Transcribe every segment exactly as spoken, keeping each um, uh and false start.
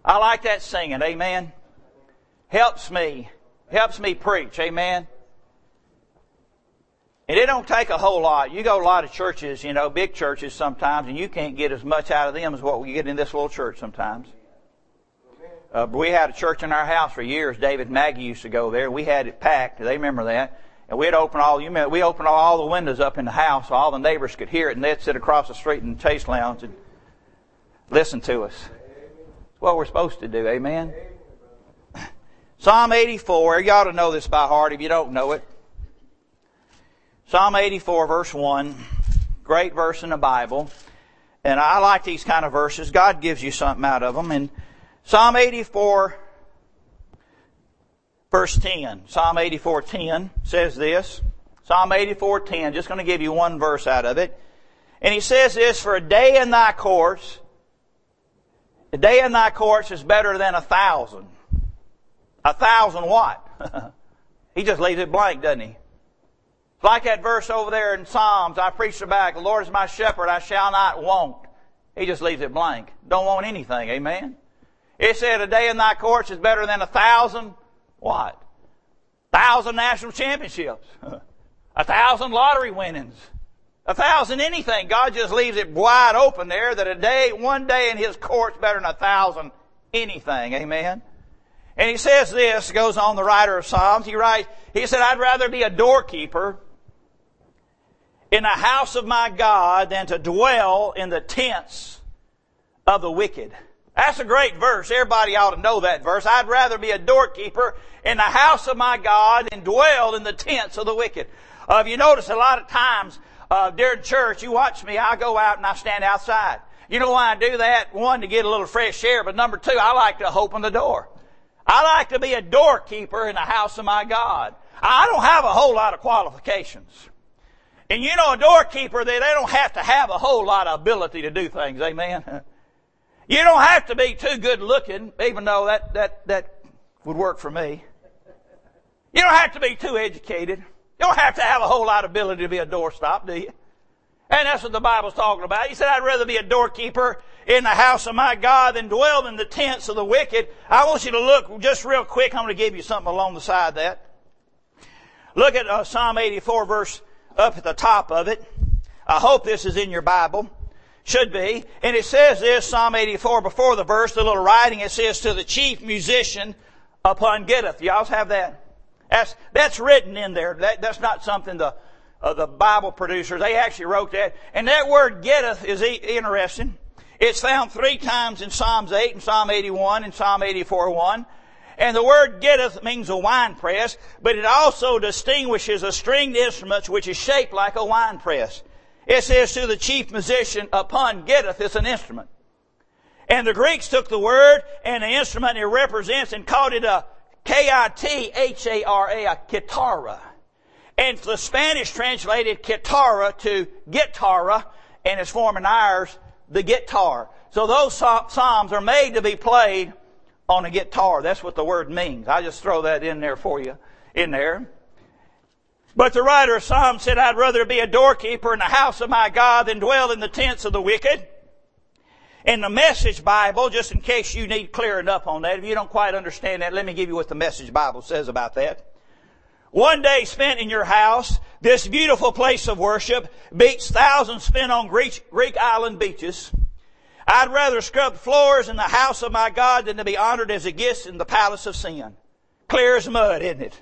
I like that singing, amen. Helps me. Helps me preach, amen. And it don't take a whole lot. You go to a lot of churches, you know, big churches sometimes, and you can't get as much out of them as what we get in this little church sometimes. Uh, we had a church in our house for years. David Maggie used to go there. We had it packed. They remember that. And we'd open all, you remember, we opened all the windows up in the house so all the neighbors could hear it, and they'd sit across the street in the Chase Lounge and listen to us. That's what we're supposed to do, amen? Psalm eighty-four, you ought to know this by heart if you don't know it. Psalm eighty-four, verse one, great verse in the Bible. And I like these kind of verses. God gives you something out of them. And Psalm eighty-four, verse ten. Psalm eighty-four, ten says this. Psalm eighty-four, ten, just going to give you one verse out of it. And he says this, for a day in thy courts, a day in thy courts is better than a thousand. A thousand what? He just leaves it blank, doesn't he? It's like that verse over there in Psalms. I preached about, the Lord is my shepherd, I shall not want. He just leaves it blank. Don't want anything, amen? It said a day in thy courts is better than a thousand, what? Thousand national championships. A thousand lottery winnings. A thousand anything. God just leaves it wide open there that a day, one day in His courts better than a thousand anything, amen? And he says this, goes on the writer of Psalms, he writes, he said, I'd rather be a doorkeeper in the house of my God than to dwell in the tents of the wicked. That's a great verse. Everybody ought to know that verse. I'd rather be a doorkeeper in the house of my God than dwell in the tents of the wicked. Uh, if you notice, a lot of times uh, during church, you watch me, I go out and I stand outside. You know why I do that? One, to get a little fresh air, but number two, I like to open the door. I like to be a doorkeeper in the house of my God. I don't have a whole lot of qualifications. And you know, a doorkeeper, they, they don't have to have a whole lot of ability to do things, amen? You don't have to be too good looking, even though that, that, that would work for me. You don't have to be too educated. You don't have to have a whole lot of ability to be a doorstop, do you? And that's what the Bible's talking about. He said, I'd rather be a doorkeeper in the house of my God than dwell in the tents of the wicked. I want you to look just real quick. I'm going to give you something along the side of that. Look at uh, Psalm eighty-four, verse up at the top of it. I hope this is in your Bible. Should be. And it says this, Psalm eighty-four, before the verse, the little writing, it says, to the chief musician upon Gittith. Y'all have that? That's, that's written in there. That, that's not something the, uh, the Bible producers, they actually wrote that. And that word Gittith is e- interesting. It's found three times in Psalms eight and Psalm eighty-one and Psalm eighty-four one. And the word Gittith means a wine press, but it also distinguishes a stringed instrument which is shaped like a wine press. It says to the chief musician upon Gittith, it's an instrument. And the Greeks took the word and the instrument it represents and called it a K I T H A R A, a kitara. And the Spanish translated kitara to guitarra, and it's forming ours, the guitar. So those psalms are made to be played on a guitar. That's what the word means. I just throw that in there for you, in there. But the writer of Psalms said, I'd rather be a doorkeeper in the house of my God than dwell in the tents of the wicked. In the Message Bible, just in case you need clearing up on that, if you don't quite understand that, let me give you what the Message Bible says about that. One day spent in your house, this beautiful place of worship, beats thousands spent on Greek, Greek island beaches. I'd rather scrub floors in the house of my God than to be honored as a guest in the palace of sin. Clear as mud, isn't it?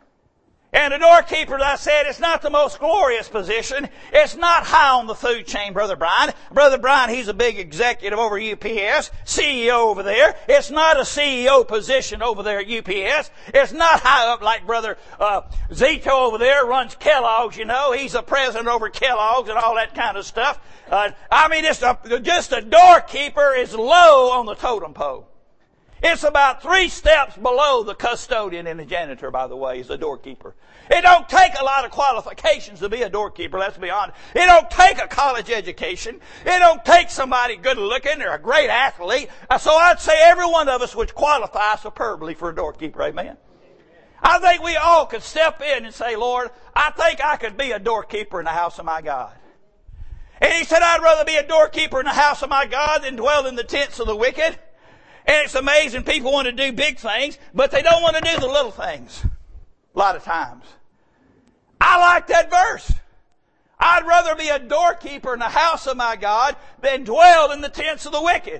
And the doorkeeper, as I said, it's not the most glorious position. It's not high on the food chain, Brother Brian. Brother Brian, he's a big executive over U P S, C E O over there. It's not a C E O position over there at U P S. It's not high up like Brother uh, Zito over there runs Kellogg's, you know. He's a president over Kellogg's and all that kind of stuff. Uh, I mean, it's a, just a doorkeeper is low on the totem pole. It's about three steps below the custodian and the janitor, by the way, is the doorkeeper. It don't take a lot of qualifications to be a doorkeeper, let's be honest. It don't take a college education. It don't take somebody good looking or a great athlete. So I'd say every one of us would qualify superbly for a doorkeeper, amen? I think we all could step in and say, Lord, I think I could be a doorkeeper in the house of my God. And he said, I'd rather be a doorkeeper in the house of my God than dwell in the tents of the wicked. And it's amazing people want to do big things, but they don't want to do the little things. A lot of times. I like that verse. I'd rather be a doorkeeper in the house of my God than dwell in the tents of the wicked.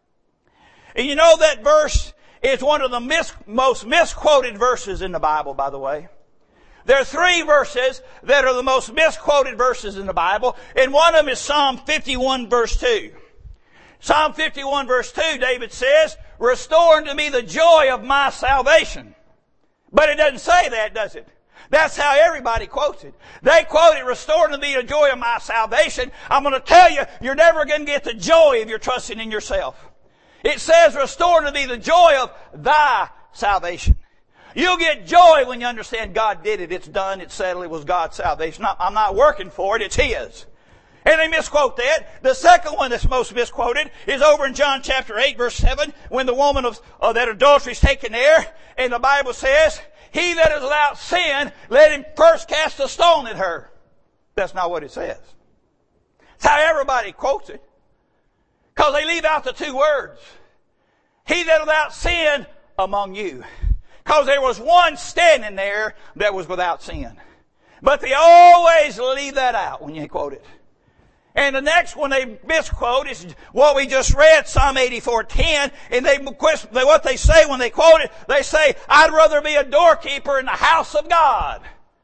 And you know that verse is one of the mis- most misquoted verses in the Bible, by the way. There are three verses that are the most misquoted verses in the Bible, and one of them is Psalm fifty-one verse two. Psalm fifty-one verse two, David says, "Restore unto me the joy of my salvation." But it doesn't say that, does it? That's how everybody quotes it. They quote it, "Restore unto me the joy of my salvation." I'm going to tell you, you're never going to get the joy if you're trusting in yourself. It says, "Restore unto me the joy of thy salvation." You'll get joy when you understand God did it. It's done. It's settled. It was God's salvation. I'm not working for it. It's His. And they misquote that. The second one that's most misquoted is over in John chapter eight verse seven, when the woman of uh, that adultery is taken there, and the Bible says, "He that is without sin, let him first cast a stone at her." That's not what it says. It's how everybody quotes it. Because they leave out the two words. "He that is without sin among you." Because there was one standing there that was without sin. But they always leave that out when you quote it. And the next one they misquote is what we just read, Psalm eighty-four ten. And they, what they say when they quote it, they say, "I'd rather be a doorkeeper in the house of God."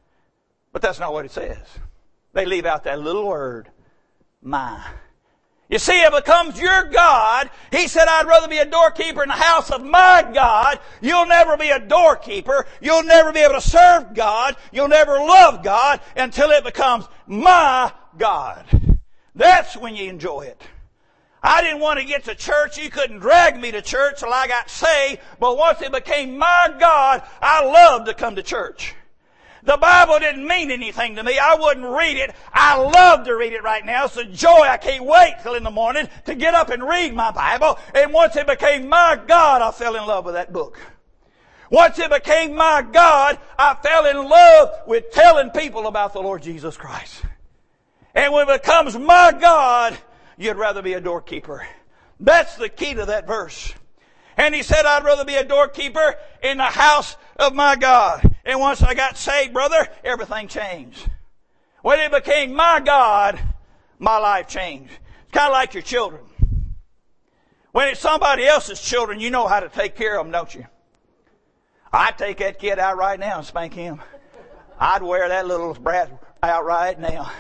But that's not what it says. They leave out that little word, "my." You see, it becomes your God. He said, "I'd rather be a doorkeeper in the house of my God." You'll never be a doorkeeper. You'll never be able to serve God. You'll never love God until it becomes my God. That's when you enjoy it. I didn't want to get to church. You couldn't drag me to church till I got saved. But once it became my God, I loved to come to church. The Bible didn't mean anything to me. I wouldn't read it. I love to read it right now. It's a joy. I can't wait till in the morning to get up and read my Bible. And once it became my God, I fell in love with that book. Once it became my God, I fell in love with telling people about the Lord Jesus Christ. And when it becomes my God, you'd rather be a doorkeeper. That's the key to that verse. And he said, "I'd rather be a doorkeeper in the house of my God." And once I got saved, brother, everything changed. When it became my God, my life changed. It's kind of like your children. When it's somebody else's children, you know how to take care of them, don't you? I'd take that kid out right now and spank him. I'd wear that little brat out right now.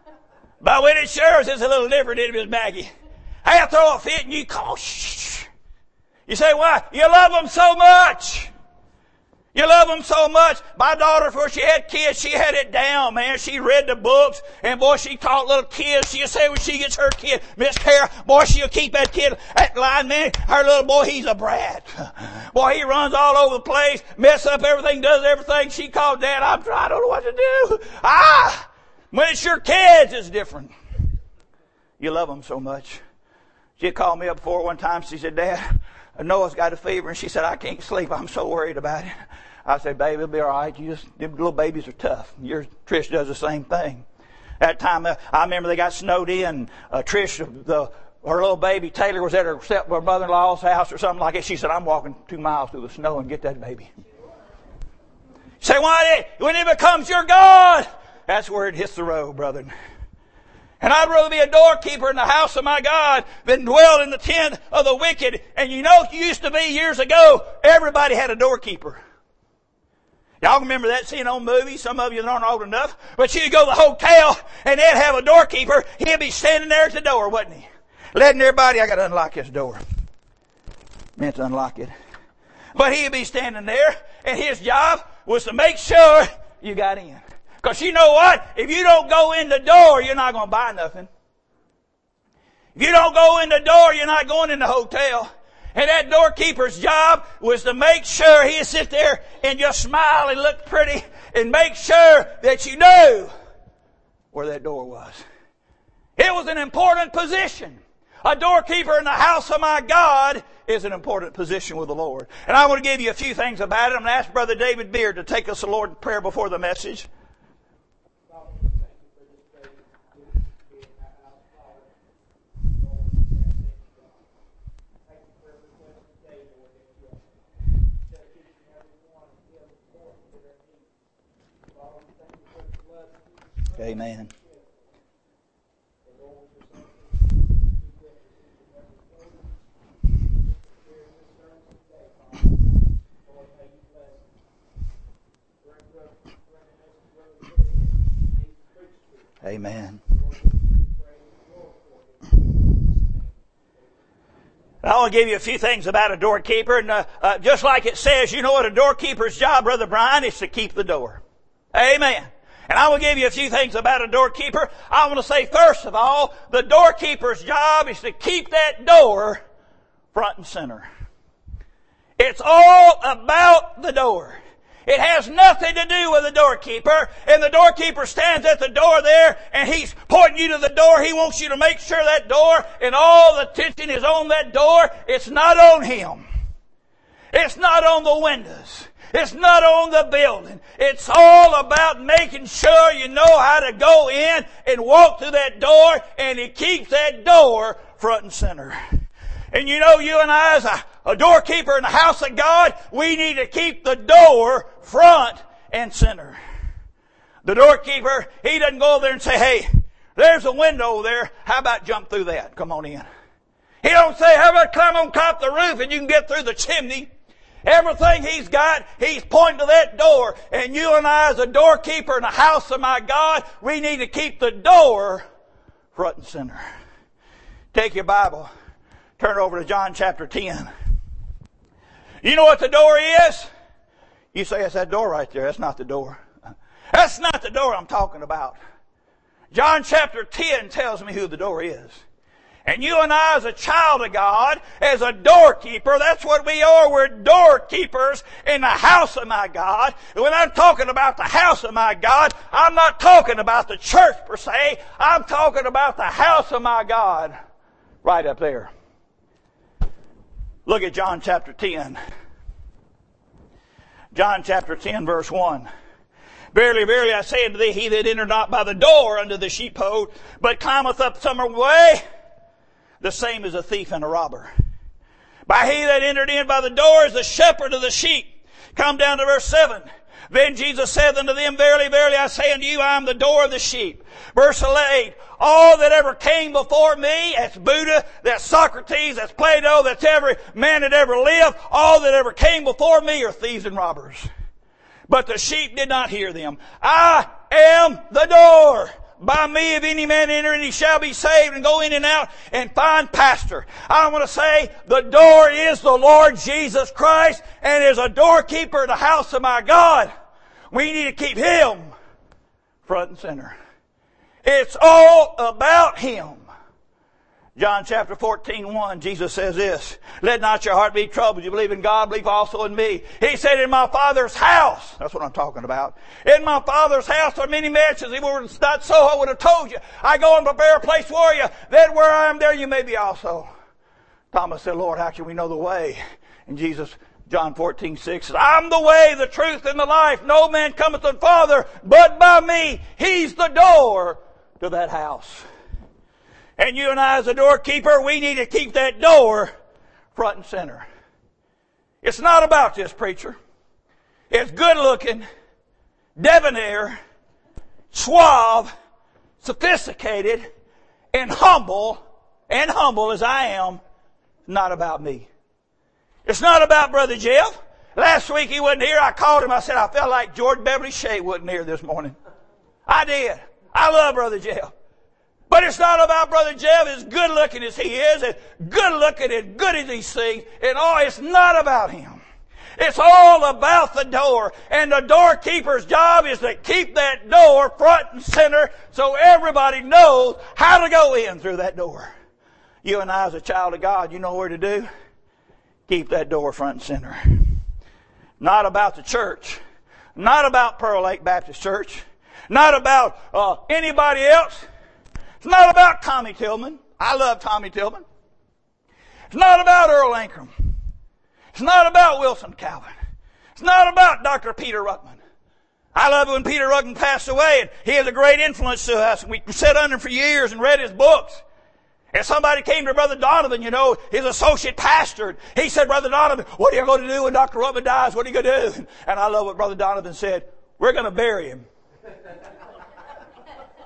But when it's yours, it's a little different. It was Maggie. Hey, I throw a fit and you call, shh. You say, "Why? You love them so much. You love them so much." My daughter, before she had kids, she had it down, man. She read the books, and boy, she taught little kids. She'll say when she gets her kid, "Miss Kara," boy, she'll keep that kid, that line, man. Her little boy, he's a brat. Boy, he runs all over the place, mess up everything, does everything. She called Dad. I'm trying, I don't know what to do. Ah! When it's your kids, it's different. You love them so much. She called me up before one time. She said, "Dad, Noah's got a fever." And she said, "I can't sleep. I'm so worried about it." I said, "Baby, it'll be all right. You just, them little babies are tough." Your Trish does the same thing. That time, uh, I remember they got snowed in. Uh, Trish, the, her little baby, Taylor, was at her, her mother-in-law's house or something like that. She said, "I'm walking two miles through the snow and get that baby." Say, why? When it becomes your God, that's where it hits the road, brother. And I'd rather be a doorkeeper in the house of my God than dwell in the tent of the wicked. And you know, it used to be years ago, everybody had a doorkeeper. Y'all remember that scene on movies? Some of you aren't old enough. But you'd go to the hotel and they'd have a doorkeeper. He'd be standing there at the door, wouldn't he? Letting everybody, "I got to unlock this door." Meant to unlock it. But he'd be standing there and his job was to make sure you got in. Because you know what? If you don't go in the door, you're not going to buy nothing. If you don't go in the door, you're not going in the hotel. And that doorkeeper's job was to make sure he'd sit there and just smile and look pretty and make sure that you knew where that door was. It was an important position. A doorkeeper in the house of my God is an important position with the Lord. And I want to give you a few things about it. I'm going to ask Brother David Beard to take us the Lord's Prayer before the message. Amen. Amen. I want to give you a few things about a doorkeeper. And uh, uh, just like it says, you know what a doorkeeper's job, Brother Brian, is to keep the door. Amen. And I will give you a few things about a doorkeeper. I want to say, first of all, the doorkeeper's job is to keep that door front and center. It's all about the door. It has nothing to do with the doorkeeper. And the doorkeeper stands at the door there and he's pointing you to the door. He wants you to make sure that door and all the attention is on that door. It's not on him. It's not on the windows. It's not on the building. It's all about making sure you know how to go in and walk through that door, and he keeps that door front and center. And you know, you and I as a, a doorkeeper in the house of God, we need to keep the door front and center. The doorkeeper, he doesn't go over there and say, hey, there's a window over there. How about jump through that? Come on in. He don't say, how about climb on top of the roof and you can get through the chimney. Everything he's got, he's pointing to that door. And you and I as a doorkeeper in the house of my God, we need to keep the door front and center. Take your Bible. Turn over to John chapter ten. You know what the door is? You say, that's that door right there. That's not the door. That's not the door I'm talking about. John chapter ten tells me who the door is. And you and I as a child of God, as a doorkeeper, that's what we are. We're doorkeepers in the house of my God. And when I'm talking about the house of my God, I'm not talking about the church per se. I'm talking about the house of my God right up there. Look at John chapter ten. John chapter ten verse one. Verily, verily, I say unto thee, he that entered not by the door unto the sheepfold, but climbeth up some other way, the same is a thief and a robber. By he that entered in by the door is the shepherd of the sheep. Come down to verse seven. Then Jesus saith unto them, verily, verily, I say unto you, I am the door of the sheep. Verse eight. All that ever came before me, that's Buddha, that's Socrates, that's Plato, that's every man that ever lived, all that ever came before me are thieves and robbers. But the sheep did not hear them. I am the door. By me, if any man enter in, he shall be saved and go in and out and find pasture. I want to say the door is the Lord Jesus Christ, and as a doorkeeper in the house of my God, we need to keep Him front and center. It's all about Him. John chapter fourteen, one, Jesus says this, let not your heart be troubled. You believe in God, believe also in me. He said, in my Father's house, that's what I'm talking about. In my Father's house are many mansions. If it were not so, I would have told you. I go and prepare a place for you. Then where I am, there you may be also. Thomas said, Lord, how can we know the way? And Jesus, John fourteen, six says, I'm the way, the truth, and the life. No man cometh to the Father but by me. He's the door to that house. And you and I as a doorkeeper, we need to keep that door front and center. It's not about this preacher. It's good looking, debonair, suave, sophisticated, and humble, and humble as I am, not about me. It's not about Brother Jeff. Last week he wasn't here. I called him. I said, I felt like George Beverly Shea wasn't here this morning. I did. I love Brother Jeff. But it's not about Brother Jeff, as good looking as he is, as good looking, as good as he sings, and all, it's not about him. It's all about the door. And the doorkeeper's job is to keep that door front and center so everybody knows how to go in through that door. You and I as a child of God, you know where to do? Keep that door front and center. Not about the church. Not about Pearl Lake Baptist Church. Not about uh, anybody else. It's not about Tommy Tillman. I love Tommy Tillman. It's not about Earl Ankrum. It's not about Wilson Calvin. It's not about Doctor Peter Ruckman. I love it when Peter Ruckman passed away, and he has a great influence to us. We sat under him for years and read his books. And somebody came to Brother Donovan, you know, his associate pastor. He said, Brother Donovan, what are you going to do when Doctor Ruckman dies? What are you going to do? And I love what Brother Donovan said. We're going to bury him.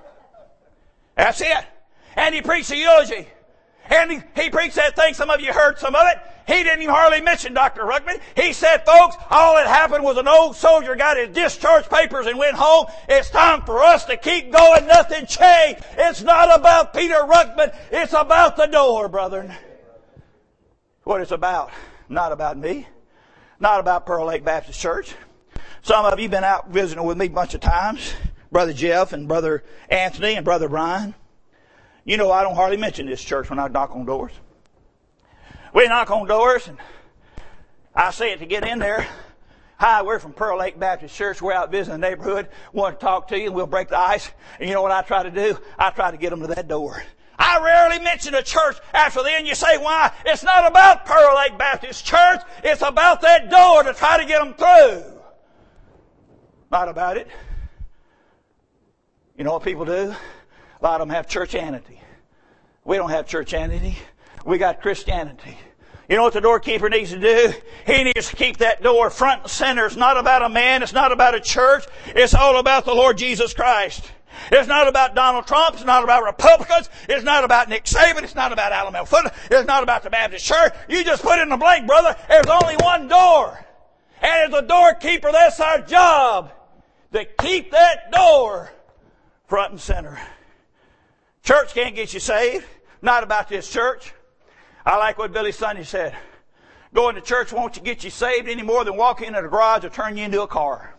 That's it. And he preached a eulogy. And he, he preached that thing. Some of you heard some of it. He didn't even hardly mention Doctor Ruckman. He said, folks, all that happened was an old soldier got his discharge papers and went home. It's time for us to keep going. Nothing changed. It's not about Peter Ruckman. It's about the door, brethren. What it's about. Not about me. Not about Pearl Lake Baptist Church. Some of you have been out visiting with me a bunch of times. Brother Jeff and Brother Anthony and Brother Brian. You know I don't hardly mention this church when I knock on doors. We knock on doors and I say it to get in there. Hi, we're from Pearl Lake Baptist Church. We're out visiting the neighborhood. Want to talk to you and we'll break the ice. And you know what I try to do? I try to get them to that door. I rarely mention a church after then. You say, why? It's not about Pearl Lake Baptist Church. It's about that door to try to get them through. Not about it. You know what people do? A lot of them have churchianity. We don't have churchianity. We got Christianity. You know what the doorkeeper needs to do? He needs to keep that door front and center. It's not about a man. It's not about a church. It's all about the Lord Jesus Christ. It's not about Donald Trump. It's not about Republicans. It's not about Nick Saban. It's not about Alabama football. It's not about the Baptist Church. You just put it in the blank, brother. There's only one door. And as a doorkeeper, that's our job. To keep that door front and center. Church can't get you saved. Not about this church. I like what Billy Sunday said. Going to church won't get you saved any more than walking into the garage or turn you into a car.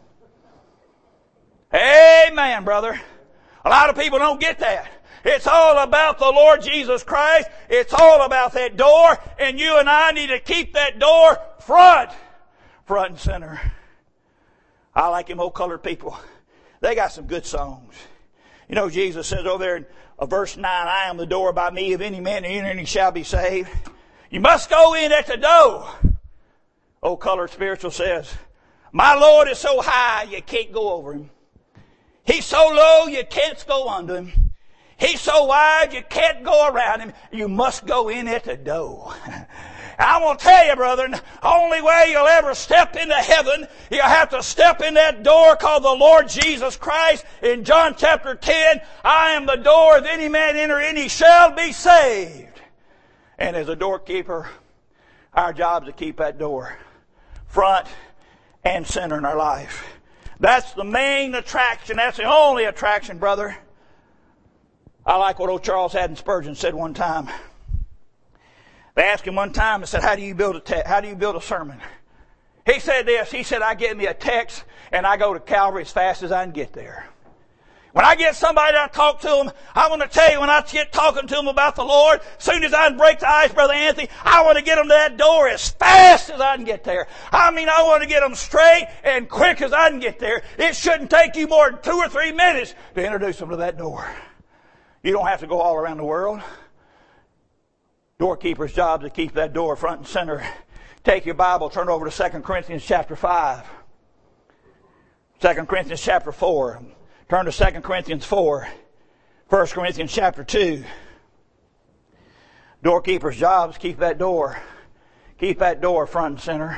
Amen, brother. A lot of people don't get that. It's all about the Lord Jesus Christ. It's all about that door. And you and I need to keep that door front. Front and center. I like them old colored people. They got some good songs. You know, Jesus says over there in uh, verse nine, I am the door. By me, if any man enter in, he shall be saved. You must go in at the door. Old colored spiritual says, my Lord is so high you can't go over him. He's so low you can't go under him. He's so wide you can't go around him. You must go in at the door. I want to tell you, brethren, only way you'll ever step into heaven, you'll have to step in that door called the Lord Jesus Christ. In John chapter ten, I am the door. If any man enter in, he shall be saved. And as a doorkeeper, our job is to keep that door front and center in our life. That's the main attraction. That's the only attraction, brother. I like what old Charles Haddon Spurgeon said one time. They asked him one time and said, how do you build a te- how do you build a sermon? He said this. He said, I get me a text and I go to Calvary as fast as I can get there. When I get somebody to talk to them, I want to tell you, when I get talking to them about the Lord, as soon as I break the ice, Brother Anthony, I want to get them to that door as fast as I can get there. I mean, I want to get them straight and quick as I can get there. It shouldn't take you more than two or three minutes to introduce them to that door. You don't have to go all around the world. Doorkeeper's job is to keep that door front and center. Take your Bible, turn over to Second Corinthians chapter five. Second Corinthians chapter four. Turn to Second Corinthians four. First Corinthians chapter two. Doorkeeper's job is to keep that door. Keep that door front and center.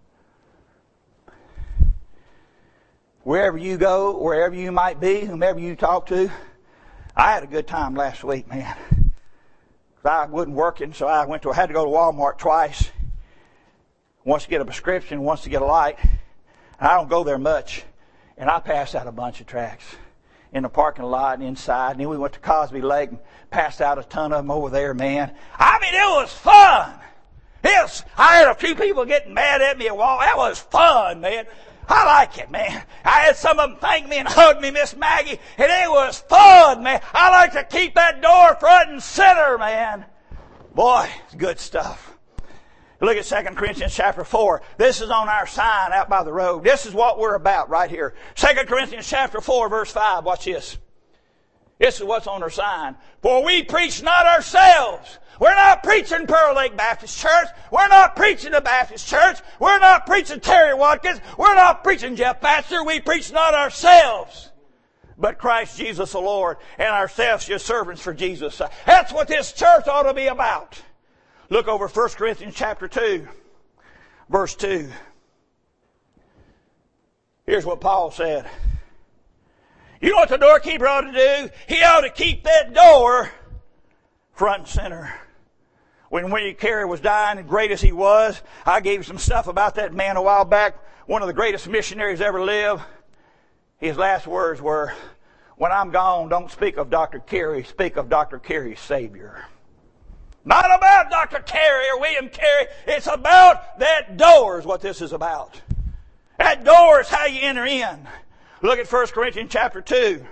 Wherever you go, wherever you might be, whomever you talk to. I had a good time last week, man. I wasn't working, so I went to, I had to go to Walmart twice. Once to get a prescription, once to get a light. And I don't go there much. And I passed out a bunch of tracts in the parking lot and inside. And then we went to Cosby Lake and passed out a ton of them over there, man. I mean, it was fun. It was, I had a few people getting mad at me at Walmart. That was fun, man. I like it, man. I had some of them thank me and hug me, Miss Maggie, and it was fun, man. I like to keep that door front and center, man. Boy, it's good stuff. Look at Second Corinthians chapter four. This is on our sign out by the road. This is what we're about right here. Second Corinthians chapter four, verse five. Watch this. This is what's on our sign. For we preach not ourselves. We're not preaching Pearl Lake Baptist Church. We're not preaching the Baptist Church. We're not preaching Terry Watkins. We're not preaching Jeff Baxter. We preach not ourselves, but Christ Jesus the Lord, and ourselves your servants for Jesus' sake. That's what this church ought to be about. Look over First Corinthians chapter two, verse two. Here's what Paul said. You know what the doorkeeper ought to do? He ought to keep that door front and center. When William Carey was dying, and great as he was, I gave you some stuff about that man a while back, one of the greatest missionaries ever lived. His last words were, when I'm gone, don't speak of Doctor Carey, speak of Doctor Carey's Savior. Not about Doctor Carey or William Carey. It's about that door is what this is about. That door is how you enter in. Look at First Corinthians chapter two.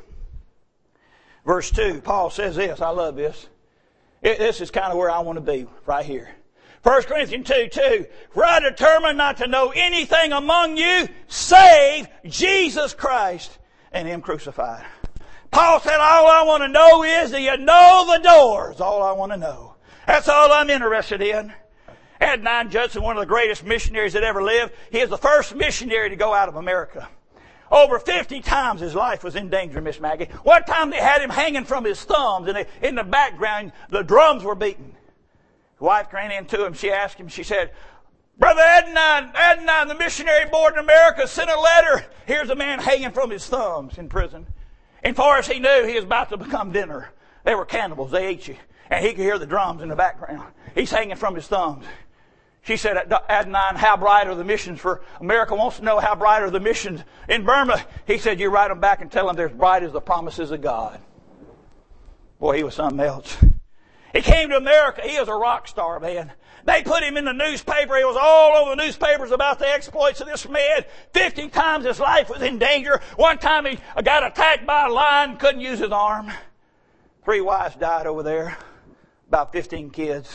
Verse two. Paul says this. I love this. It, this is kind of where I want to be, right here. First Corinthians two two. For I determined not to know anything among you save Jesus Christ and Him crucified. Paul said, all I want to know is, do you know the doors? All I want to know. That's all I'm interested in. Adoniram Judson, one of the greatest missionaries that ever lived, he is the first missionary to go out of America. Over fifty times his life was in danger, Miss Maggie. One time they had him hanging from his thumbs, and they, in the background, the drums were beating. His wife ran into him. She asked him, she said, Brother Adoniram, Adoniram, the missionary board in America sent a letter. Here's a man hanging from his thumbs in prison. And far as he knew, he was about to become dinner. They were cannibals. They ate you. And he could hear the drums in the background. He's hanging from his thumbs. She said, Adoniram, how bright are the missions for America wants to know how bright are the missions in Burma. He said, you write them back and tell them they're as bright as the promises of God. Boy, he was something else. He came to America. He was a rock star, man. They put him in the newspaper. He was all over the newspapers about the exploits of this man. Fifty times his life was in danger. One time he got attacked by a lion, couldn't use his arm. Three wives died over there. About fifteen kids.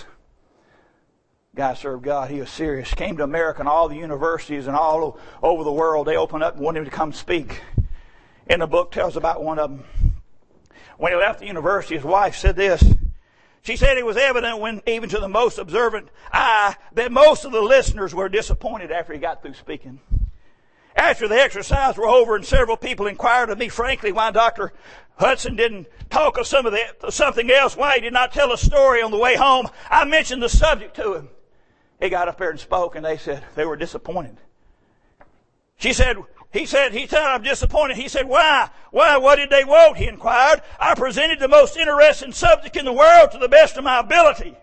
Guy served God. He was serious. Came to America and all the universities and all over the world. They opened up and wanted him to come speak. And the book tells about one of them. When he left the university, his wife said this. She said it was evident when, even to the most observant eye, that most of the listeners were disappointed after he got through speaking. After the exercise were over and several people inquired of me frankly why Doctor Hudson didn't talk of some of the, something else, why he did not tell a story on the way home, I mentioned the subject to him. He got up there and spoke, and they said they were disappointed. She said, he said, he said, I'm disappointed. He said, why? Why? What did they want? He inquired. I presented the most interesting subject in the world to the best of my ability.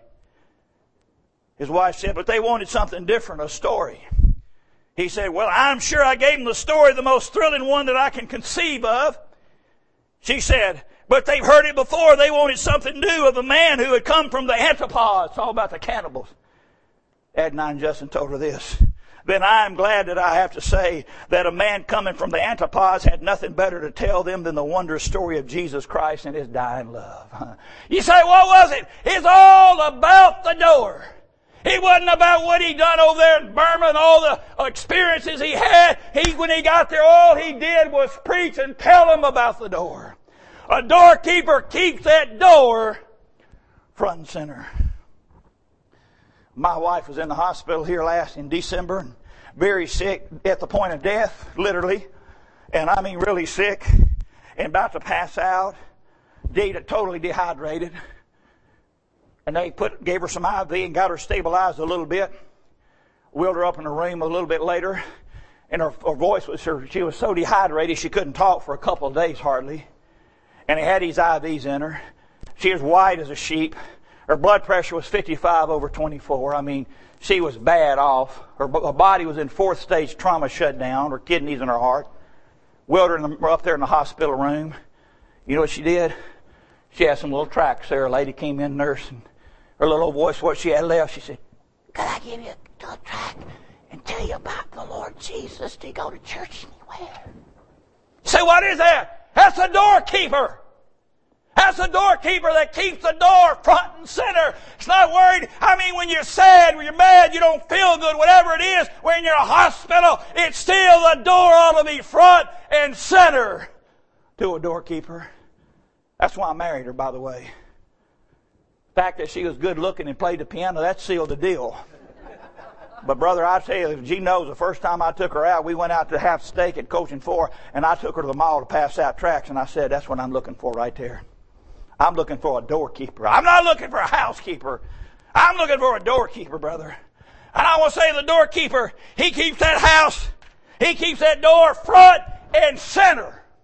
His wife said, but they wanted something different, a story. He said, well, I'm sure I gave them the story, the most thrilling one that I can conceive of. She said, but they've heard it before. They wanted something new of a man who had come from the anthropods. It's all about the cannibals. Adoniram Judson told her this. Then I am glad that I have to say that a man coming from the anthropods had nothing better to tell them than the wondrous story of Jesus Christ and His dying love. You say, what was it? It's all about the door. It wasn't about what he done over there in Burma and all the experiences he had. He, when he got there, all he did was preach and tell them about the door. A doorkeeper keeps that door front and center. My wife was in the hospital here last in December, and very sick, at the point of death, literally, and I mean really sick, and about to pass out, de- totally dehydrated. And they put, gave her some I V and got her stabilized a little bit. Wheeled her up in the room a little bit later, and her, her voice was, her, she was so dehydrated she couldn't talk for a couple of days hardly. And they had these I Vs in her. She was white as a sheep. Her blood pressure was fifty-five over twenty-four. I mean, she was bad off. Her, her body was in fourth stage trauma shutdown, her kidneys and her heart. Wheeled her in the, up there in the hospital room. You know what she did? She had some little tracts there. A lady came in, nurse, and her little old voice, what she had left, she said, could I give you a little tract and tell you about the Lord Jesus? Do you go to church anywhere? You say, what is that? That's a doorkeeper. That's a doorkeeper that keeps the door front and center. It's not worried. I mean, when you're sad, when you're mad, you don't feel good, whatever it is, when you're in a hospital, it's still the door ought to be front and center to a doorkeeper. That's why I married her, by the way. The fact that she was good looking and played the piano, that sealed the deal. But brother, I tell you, G knows the first time I took her out, we went out to have steak at Coach and Four, and I took her to the mall to pass out tracts, and I said, that's what I'm looking for right there. I'm looking for a doorkeeper. I'm not looking for a housekeeper. I'm looking for a doorkeeper, brother. And I want to say the doorkeeper, he keeps that house, he keeps that door front and center.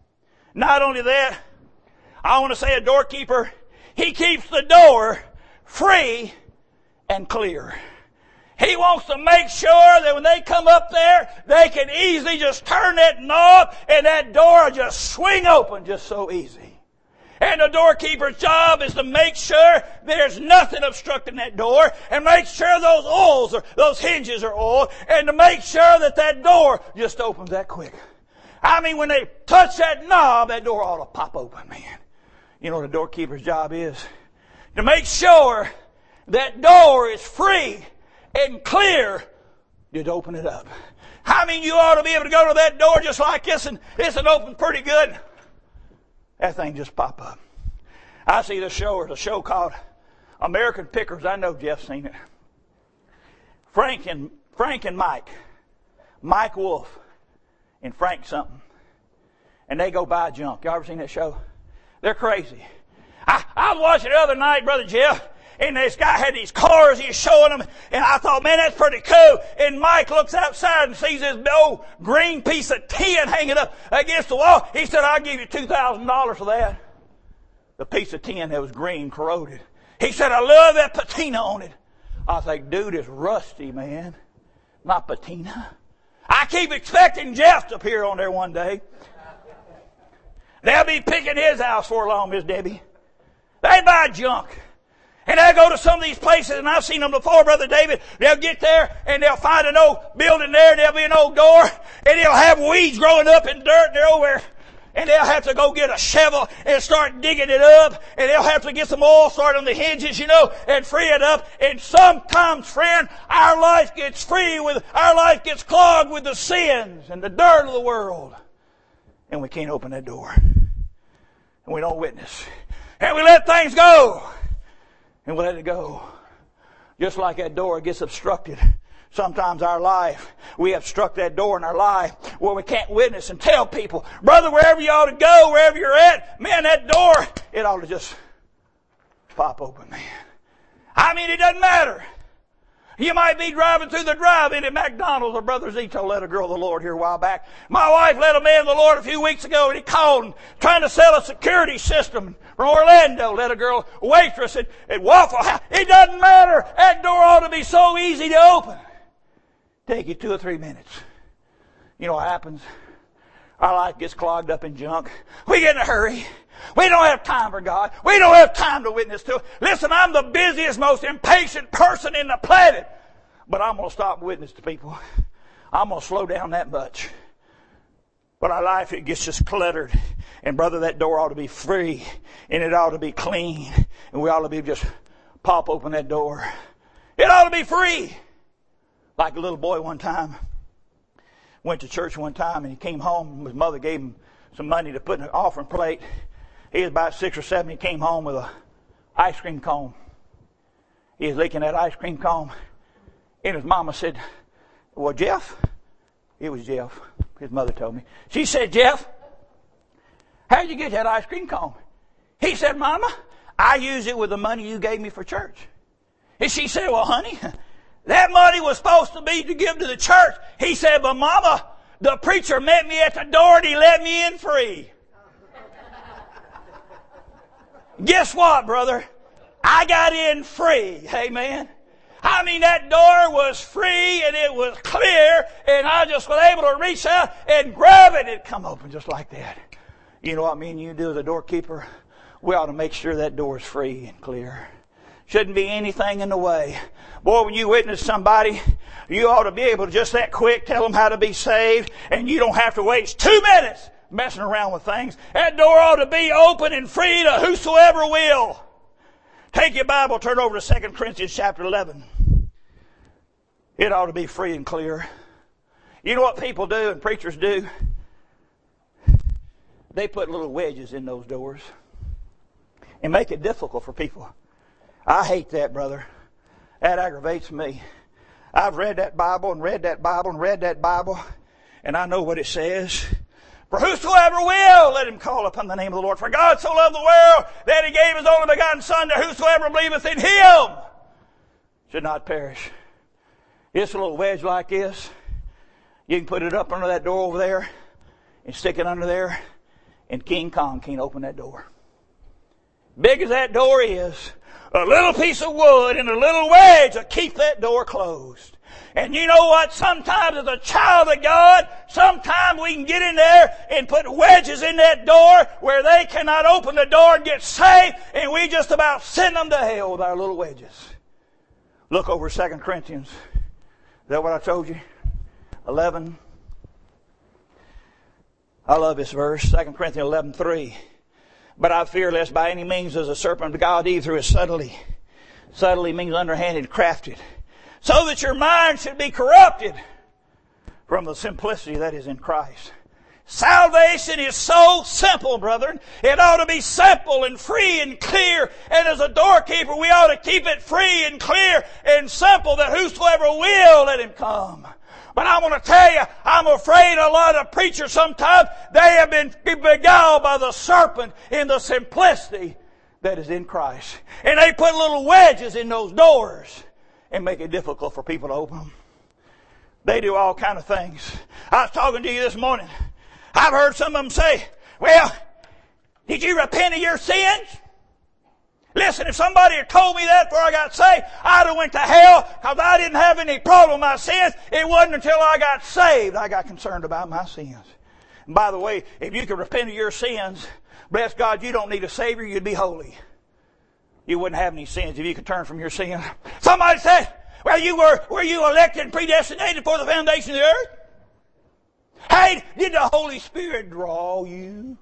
Not only that, I want to say a doorkeeper, he keeps the door free and clear. He wants to make sure that when they come up there, they can easily just turn that knob and that door will just swing open just so easy. And the doorkeeper's job is to make sure there's nothing obstructing that door and make sure those oils or those hinges are oiled and to make sure that that door just opens that quick. I mean, when they touch that knob, that door ought to pop open, man. You know what the doorkeeper's job is? To make sure that door is free and clear, just open it up. I mean, you ought to be able to go to that door just like this and this and open pretty good. That thing just pop up. I see this show, there's a show called American Pickers. I know Jeff's seen it. Frank and Frank and Mike. Mike Wolf and Frank something. And they go buy junk. Y'all ever seen that show? They're crazy. I, I was watching the other night, Brother Jeff, and this guy had these cars, he was showing them, and I thought, man, that's pretty cool. And Mike looks outside and sees this old green piece of tin hanging up against the wall. He said, I'll give you two thousand dollars for that. The piece of tin that was green, corroded. He said, I love that patina on it. I think, dude, it's rusty, man. Not patina. I keep expecting Jeff to appear on there one day. They'll be picking his house for long, Miss Debbie. They buy junk. And they'll go to some of these places, and I've seen them before, Brother David. They'll get there, and they'll find an old building there, and there'll be an old door, and they'll have weeds growing up in dirt, and they're over there. And they'll have to go get a shovel and start digging it up, and they'll have to get some oil started on the hinges, you know, and free it up. And sometimes, friend, our life gets free with, our life gets clogged with the sins and the dirt of the world. And we can't open that door. And we don't witness. And we let things go. And we let it go. Just like that door gets obstructed. Sometimes our life, we obstruct that door in our life where we can't witness and tell people, brother, wherever you ought to go, wherever you're at, man, that door, it ought to just pop open, man. I mean, it doesn't matter. You might be driving through the drive-in at McDonald's, or Brother Zito led a girl to the Lord here a while back. My wife led a man to the Lord a few weeks ago, and he called and trying to sell a security system from Orlando. Led a girl, a waitress at, at Waffle House. It doesn't matter. That door ought to be so easy to open. Take you two or three minutes. You know what happens? Our life gets clogged up in junk. We get in a hurry. We don't have time for God. We don't have time to witness to it. Listen, I'm the busiest, most impatient person in the planet. But I'm going to stop and witness to people. I'm going to slow down that much. But our life, it gets just cluttered. And brother, that door ought to be free. And it ought to be clean. And we ought to be just pop open that door. It ought to be free. Like a little boy one time. Went to church one time and he came home. His mother gave him some money to put in an offering plate. He was about six or seven. He came home with a ice cream cone. He was licking that ice cream cone. And his mama said, well, Jeff, it was Jeff. His mother told me. She said, Jeff, how'd you get that ice cream cone? He said, Mama, I used it with the money you gave me for church. And she said, well, honey, that money was supposed to be to give to the church. He said, but Mama, the preacher met me at the door and he let me in free. Guess what, brother? I got in free. Amen. I mean, that door was free and it was clear and I just was able to reach out and grab it and it come open just like that. You know what me and you do as a doorkeeper? We ought to make sure that door is free and clear. Shouldn't be anything in the way. Boy, when you witness somebody, you ought to be able to just that quick tell them how to be saved and you don't have to waste two minutes messing around with things. That door ought to be open and free to whosoever will. Take your Bible, turn over to Second Corinthians chapter eleven. It ought to be free and clear. You know what people do and preachers do? They put little wedges in those doors and make it difficult for people. I hate that, brother. That aggravates me. I've read that Bible and read that Bible and read that Bible, and I know what it says. For whosoever will, let him call upon the name of the Lord. For God so loved the world that he gave his only begotten Son, that whosoever believeth in him should not perish. It's a little wedge like this. You can put it up under that door over there and stick it under there, And King Kong can't open that door. Big as that door is, a little piece of wood and a little wedge will keep that door closed. And you know what? Sometimes as a child of God, sometimes we can get in there and put wedges in that door where they cannot open the door and get saved, and we just about send them to hell with our little wedges. Look over Second Corinthians. Is that what I told you? eleven. I love this verse. Second Corinthians eleven three. But I fear lest by any means as a serpent beguiled Eve through his subtlety. Subtlety means underhanded, crafted. So that your mind should be corrupted from the simplicity that is in Christ. Salvation is so simple, brethren. It ought to be simple and free and clear. And as a doorkeeper, we ought to keep it free and clear and simple that whosoever will, let him come. But I want to tell you, I'm afraid a lot of preachers sometimes, they have been beguiled by the serpent in the simplicity that is in Christ. And they put little wedges in those doors and make it difficult for people to open them. They do all kind of things. I was talking to you this morning. I've heard some of them say, well, did you repent of your sins? Listen, if somebody had told me that before I got saved, I'd have went to hell because I didn't have any problem with my sins. It wasn't until I got saved I got concerned about my sins. And by the way, if you could repent of your sins, bless God, you don't need a Savior, you'd be holy. You wouldn't have any sins if you could turn from your sin. Somebody said, well, you were, were you elected and predestinated for the foundation of the earth? Hey, did the Holy Spirit draw you?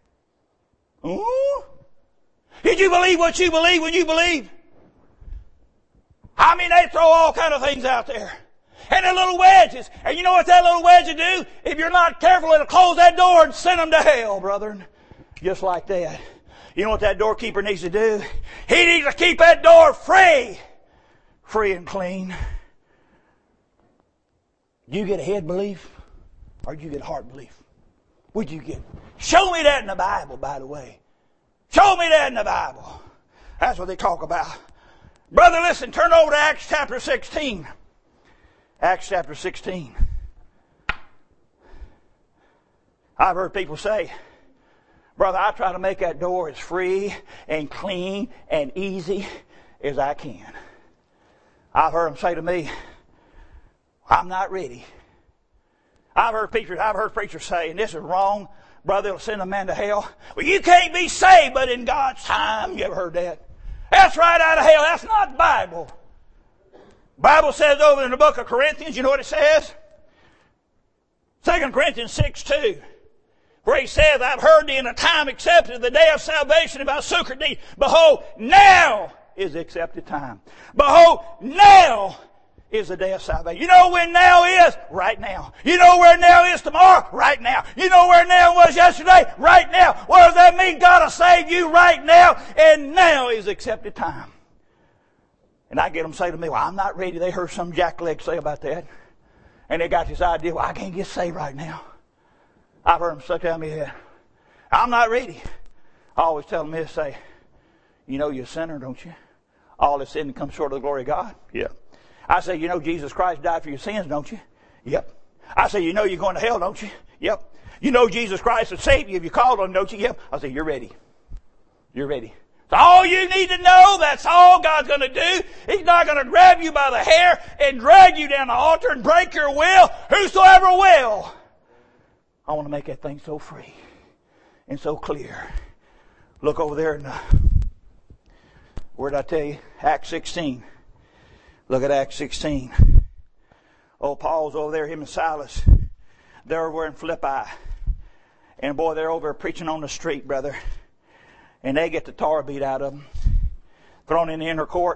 Ooh. Did you believe what you believe when you believed? I mean, they throw all kind of things out there. And the little wedges. And you know what that little wedge will do? If you're not careful, it'll close that door and send them to hell, brethren. Just like that. You know what that doorkeeper needs to do? He needs to keep that door free. Free and clean. Do you get a head belief? Or do you get a heart belief? What'd you get? Show me that in the Bible, by the way. Show me that in the Bible. That's what they talk about. Brother, listen, turn over to Acts chapter sixteen. Acts chapter sixteen. I've heard people say, brother, I try to make that door as free and clean and easy as I can. I've heard them say to me, I'm not ready. I've heard preachers, I've heard preachers say, and this is wrong, brother, it'll send a man to hell. Well, you can't be saved but in God's time. You ever heard that? That's right out of hell. That's not Bible. Bible says over in the book of Corinthians, you know what it says? Second Corinthians six two. Where he says, I've heard thee in a time accepted, the day of salvation, if I succor thee. Behold, now is the accepted time. Behold, now is the day of salvation. You know when now is? Right now. You know where now is tomorrow? Right now. You know where now was yesterday? Right now. What does that mean? God will save you right now, and now is accepted time. And I get them say to me, well, I'm not ready. They heard some jackleg say about that. And they got this idea, well, I can't get saved right now. I've heard them tell me that. I'm not ready. I always tell them this, say, you know you're a sinner, don't you? All that's sin comes short of the glory of God. Yeah. I say, you know Jesus Christ died for your sins, don't you? Yep. I say, you know you're going to hell, don't you? Yep. You know Jesus Christ will save you if you called on him, don't you? Yep. I say, you're ready. You're ready. That's all you need to know. That's all God's going to do. He's not going to grab you by the hair and drag you down the altar and break your will. Whosoever will. I want to make that thing so free and so clear. Look over there in the, where did I tell you? Acts sixteen. Look at Acts sixteen. Oh, Paul's over there, him and Silas. They're over in Philippi. And boy, they're over preaching on the street, brother. And they get the tar beat out of them. Thrown in the inner court.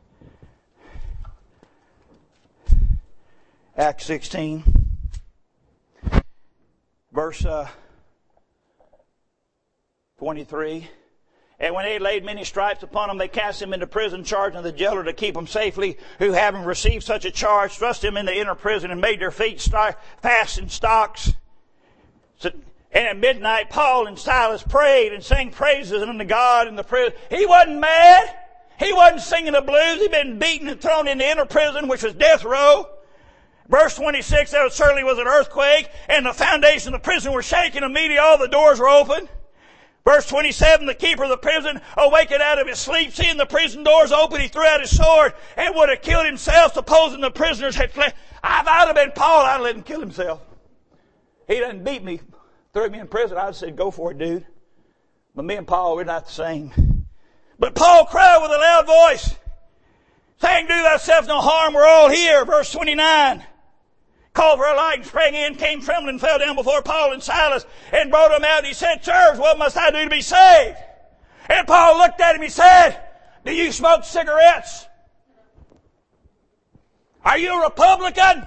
Acts sixteen. Verse uh, twenty-three. And when they had laid many stripes upon him, they cast him into prison, charging the jailer to keep him safely, who having received such a charge, thrust him in the inner prison and made their feet st- fast in stocks. So, and at midnight, Paul and Silas prayed and sang praises unto God in the prison. He wasn't mad. He wasn't singing the blues. He'd been beaten and thrown in the inner prison, which was death row. Verse twenty-six, there certainly was an earthquake, and the foundation of the prison were shaken. Immediately all the doors were open. Verse twenty-seven, the keeper of the prison, awakened out of his sleep, seeing the prison doors open, he threw out his sword and would have killed himself, supposing the prisoners had fled. If I'd have been Paul, I'd have let him kill himself. He didn't beat me, threw me in prison. I'd have said, go for it, dude. But me and Paul, we're not the same. But Paul cried with a loud voice, saying, do thyself no harm, we're all here. Verse twenty-nine. Called for a light and sprang in, came trembling, fell down before Paul and Silas, and brought them out. And he said, sirs, what must I do to be saved? And Paul looked at him, he said, do you smoke cigarettes? Are you a Republican?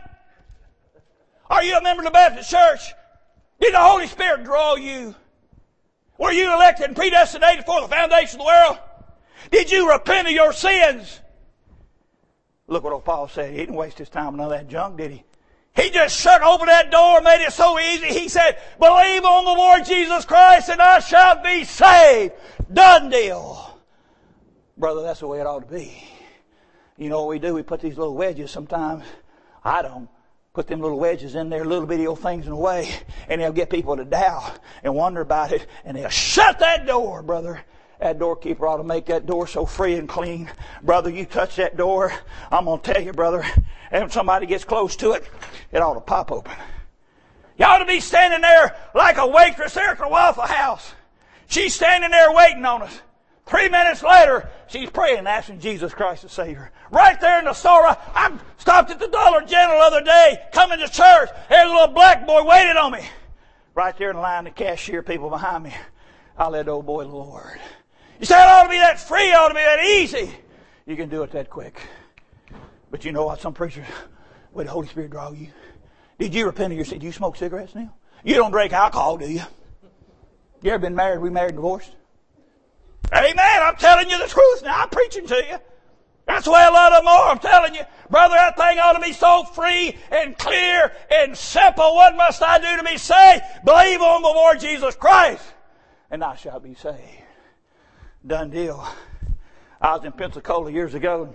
Are you a member of the Baptist Church? Did the Holy Spirit draw you? Were you elected and predestinated for the foundation of the world? Did you repent of your sins? Look what old Paul said. He didn't waste his time on none of that junk, did he? He just shut open that door and made it so easy. He said, believe on the Lord Jesus Christ and I shall be saved. Done deal. Brother, that's the way it ought to be. You know what we do? We put these little wedges sometimes. I don't. Put them little wedges in there, little bitty old things in the way, and they'll get people to doubt and wonder about it, and they'll shut that door, brother. That doorkeeper ought to make that door so free and clean. Brother, you touch that door, I'm going to tell you, brother, and if somebody gets close to it, it ought to pop open. You ought to be standing there like a waitress there at the Waffle House. She's standing there waiting on us. Three minutes later, she's praying, asking Jesus Christ to save her. Right there in the store, I, I stopped at the Dollar General the other day, coming to church. There's a little black boy waiting on me. Right there in the line, the cashier people behind me. I led the old boy to the Lord. You say it ought to be that free, it ought to be that easy. You can do it that quick. But you know what? Some preachers, where the Holy Spirit draw you. Did you repent of your sin? Do you smoke cigarettes now? You don't drink alcohol, do you? You ever been married, remarried, divorced? Amen. I'm telling you the truth now. I'm preaching to you. That's the way a lot of them are. I'm telling you. Brother, that thing ought to be so free and clear and simple. What must I do to be saved? Believe on the Lord Jesus Christ, and I shall be saved. Done deal. I was in Pensacola years ago,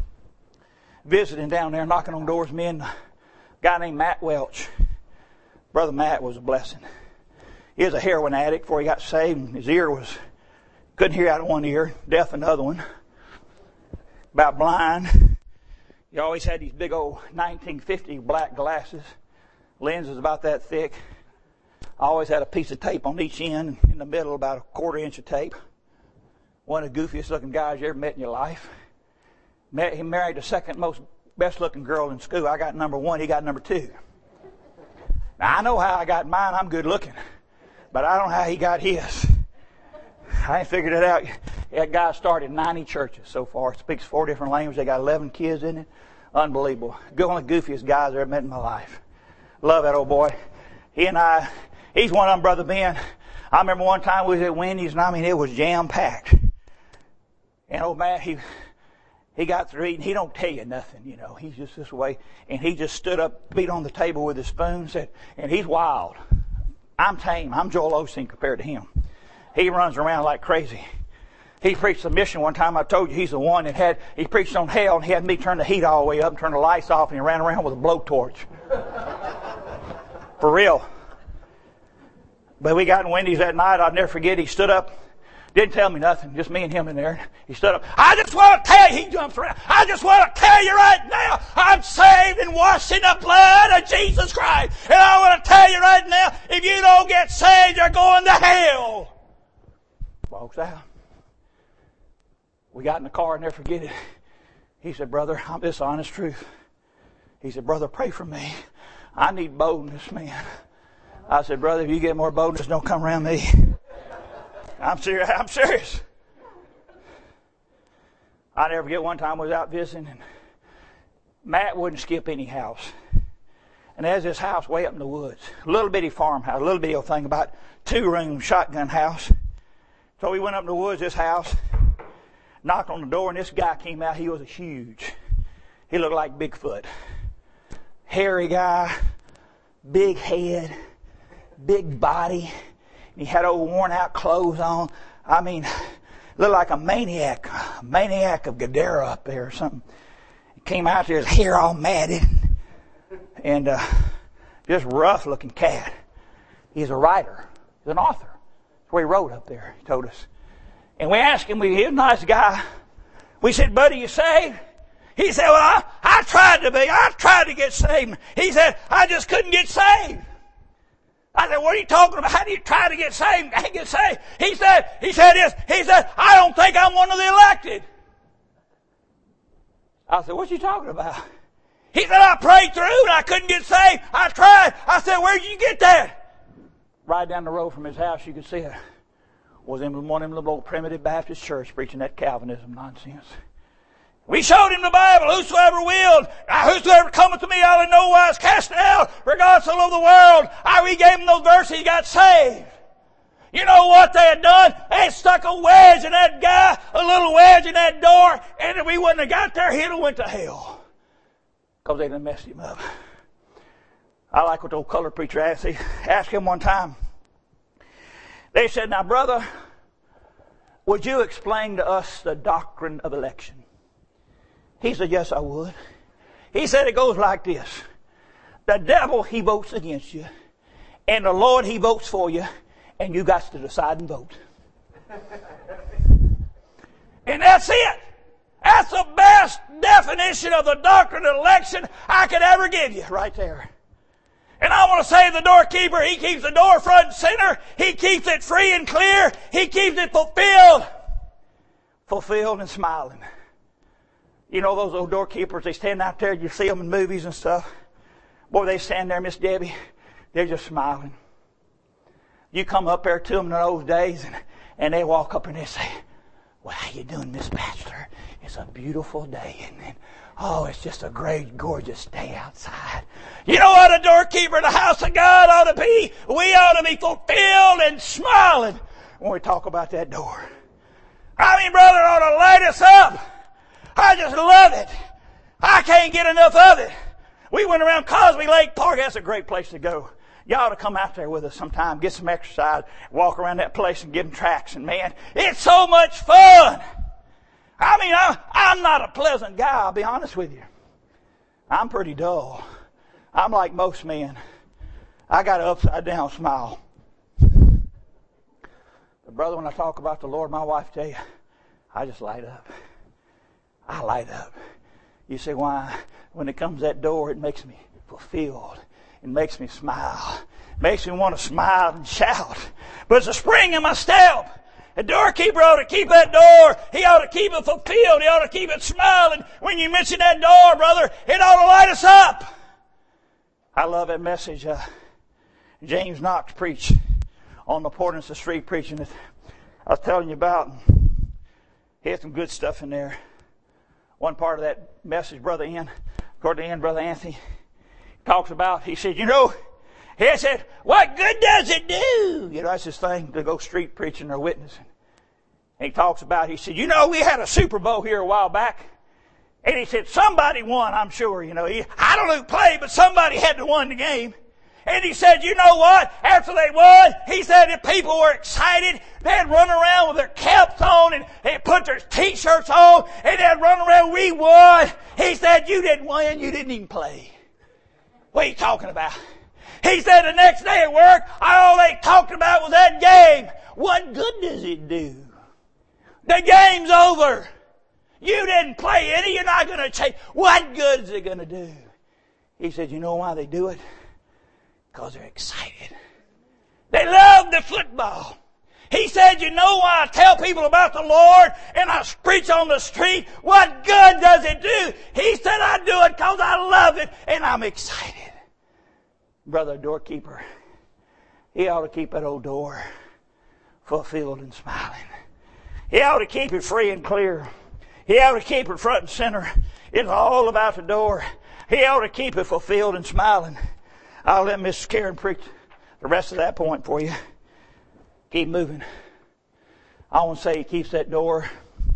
visiting down there, knocking on doors. Me and a guy named Matt Welch. Brother Matt was a blessing. He was a heroin addict before he got saved, and his ear was... couldn't hear out of one ear, deaf in the other one. About blind. He always had these big old nineteen fifty black glasses. Lenses about that thick. I always had a piece of tape on each end, in the middle about a quarter inch of tape. One of the goofiest looking guys you ever met in your life. Met, he married the second most best looking girl in school. I got number one, he got number two. Now I know how I got mine, I'm good looking. But I don't know how he got his. I ain't figured it out. That guy started ninety churches so far. Speaks four different languages. They got eleven kids in it. Unbelievable. One of the goofiest guys I ever met in my life. Love that old boy. He and I, he's one of them, Brother Ben. I remember one time we was at Wendy's, and I mean, it was jam-packed. And old man, he he got through eating. He don't tell you nothing, you know. He's just this way. And he just stood up, beat on the table with his spoon, said, and he's wild. I'm tame. I'm Joel Osteen compared to him. He runs around like crazy. He preached a mission one time. I told you he's the one that had, he preached on hell and he had me turn the heat all the way up and turn the lights off, and he ran around with a blowtorch. For real. But we got in Wendy's that night. I'll never forget. He stood up, didn't tell me nothing, just me and him in there. He stood up. I just want to tell you, he jumps around. I just want to tell you right now, I'm saved and washed in the blood of Jesus Christ. And I want to tell you right now, if you don't get saved, you're going to hell. Walks out. We got in the car, and never forget it. He said, brother, I'm this honest truth. He said, brother, pray for me. I need boldness, man. I said, brother, if you get more boldness, don't come around me. I'm serious. I'm serious. I never forget one time I was out visiting, and Matt wouldn't skip any house. And there's this house way up in the woods. A little bitty farmhouse, a little bitty old thing, about two room shotgun house. So we went up in the woods, this house, knocked on the door, and this guy came out. He was huge. He looked like Bigfoot. Hairy guy, big head, big body. He had old worn out clothes on. I mean, looked like a maniac, a maniac of Gadara up there or something. He came out there, his hair all matted, and uh, just rough looking cat. He's a writer. He's an author. That's where he wrote up there, he told us. And we asked him, he was a nice guy. We said, buddy, you saved? He said, well, I, I tried to be. I tried to get saved. He said, I just couldn't get saved. I said, what are you talking about? How do you try to get saved? I can't get saved. He said, he said this. He said, I don't think I'm one of the elected. I said, what you talking about? He said, I prayed through and I couldn't get saved. I tried. I said, where'd you get that? Right down the road from his house, you could see it. Was in one of them little old primitive Baptist church preaching that Calvinism nonsense. We showed him the Bible. Whosoever will, whosoever cometh to me, I'll in no wise cast out. For God so loved the world. I, we gave him those verses, he got saved. You know what they had done? They had stuck a wedge in that guy, a little wedge in that door, and if we wouldn't have got there, he'd have went to hell. Because they done messed him up. I like what the old colored preacher asked. He asked him one time. They said, now brother, would you explain to us the doctrine of election? He said, yes, I would. He said it goes like this. The devil, he votes against you. And the Lord, he votes for you. And you got to decide and vote. And that's it. That's the best definition of the doctrine of election I could ever give you right there. And I want to say the doorkeeper, he keeps the door front and center. He keeps it free and clear. He keeps it fulfilled. Fulfilled and smiling. You know those old doorkeepers, they stand out there, you see them in movies and stuff. Boy, they stand there, Miss Debbie, they're just smiling. You come up there to them in those days and, and they walk up and they say, well, how you doing, Miss Bachelor? It's a beautiful day, isn't it? Oh, it's just a great, gorgeous day outside. You know what a doorkeeper in the house of God ought to be? We ought to be fulfilled and smiling when we talk about that door. I mean, brother, it ought to light us up. I just love it. I can't get enough of it. We went around Cosby Lake Park. That's a great place to go. You ought to come out there with us sometime, get some exercise, walk around that place and give them tracks. And man, it's so much fun. I mean, I, I'm not a pleasant guy, I'll be honest with you. I'm pretty dull. I'm like most men. I got an upside down smile. But brother, when I talk about the Lord, my wife tell you, I just light up. I light up. You say, why? When it comes that door, it makes me fulfilled. It makes me smile. It makes me want to smile and shout. But it's a spring in my step. A doorkeeper ought to keep that door. He ought to keep it fulfilled. He ought to keep it smiling. When you mention that door, brother, it ought to light us up. I love that message uh, James Knox preached on the importance of street preaching that I was telling you about. He had some good stuff in there. One part of that message, Brother Ian, toward the end, Brother Anthony talks about, he said, you know, he said, what good does it do? You know, that's his thing, to go street preaching or witnessing. And he talks about, he said, you know, we had a Super Bowl here a while back. And he said, somebody won, I'm sure, you know. He, I don't know who played, but somebody had to win the game. And he said, you know what? After they won, he said if people were excited, they'd run around with their caps on and they'd put their t-shirts on and they'd run around, we won. He said, you didn't win, you didn't even play. What are you talking about? He said the next day at work, all they talked about was that game. What good does it do? The game's over. You didn't play any, you're not going to change. What good is it going to do? He said, you know why they do it? Because they're excited. They love the football. He said, you know why I tell people about the Lord and I preach on the street? What good does it do? He said, I do it because I love it and I'm excited. Brother doorkeeper, he ought to keep that old door fulfilled and smiling. He ought to keep it free and clear. He ought to keep it front and center. It's all about the door. He ought to keep it fulfilled and smiling. I'll let Miss Karen preach the rest of that point for you. Keep moving. I want to say he keeps that door.